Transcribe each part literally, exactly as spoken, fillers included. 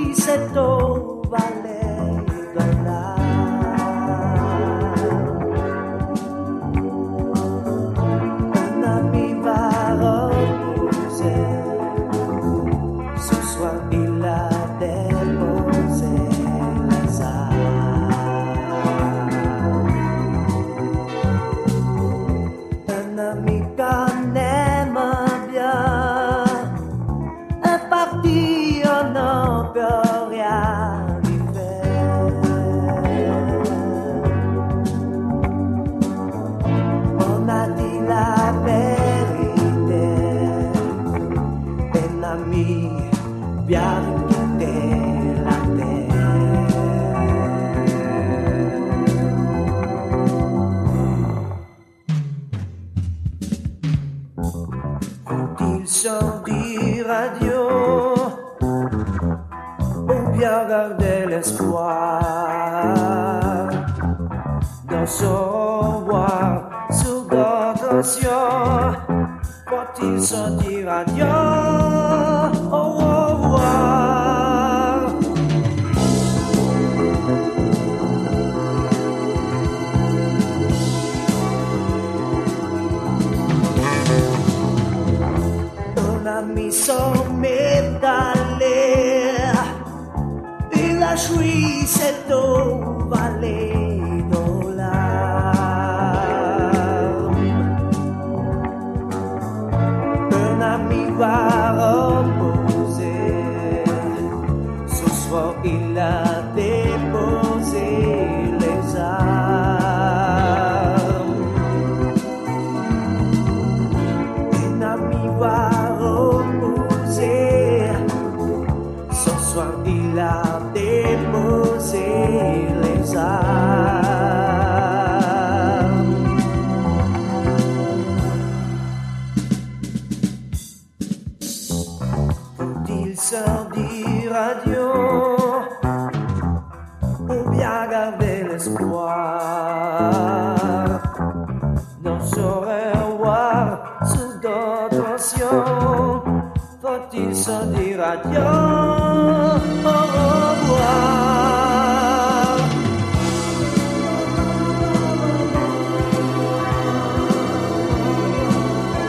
cette eau vallée de l'âme. Un ami va reposer. Ce soir il a déposé les armes. Un ami qu'on aime bien est parti, on ne peut rien y faire. On a dit la vérité, un ami bien quitté la terre. Faut-il sortir radio ou bien garder l'espoir de se revoir sous d'autres cieux? Faut-il sortir radio au revoir? Un ami sommet d'aller, il a choisi cette eau vallée de larmes. Un ami va reposer. Ce soir il a déposé les armes. Un ami va reposer. Ce soir il a déposé les armes. Faut-il sortir radio ou bien garder l'espoir de se revoir sous d'autres cieux? Faut-il sortir radio au revoir?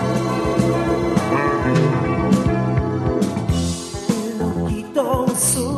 Ils nous quittent sous